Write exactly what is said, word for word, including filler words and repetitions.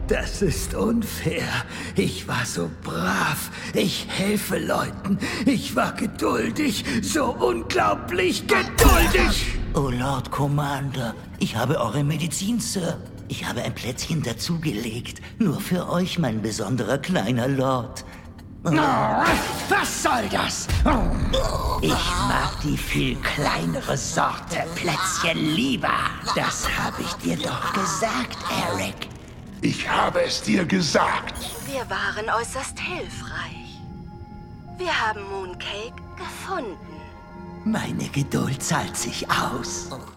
Das ist unfair. Ich war so brav. Ich helfe Leuten. Ich war geduldig. So unglaublich geduldig. Oh Lord Commander, ich habe eure Medizin, Sir. Ich habe ein Plätzchen dazugelegt. Nur für euch, mein besonderer kleiner Lord. Oh, was soll das? Ich mag die viel kleinere Sorte Plätzchen lieber. Das habe ich dir doch gesagt, Eric. Ich habe es dir gesagt. Wir waren äußerst hilfreich. Wir haben Mooncake gefunden. Meine Geduld zahlt sich aus.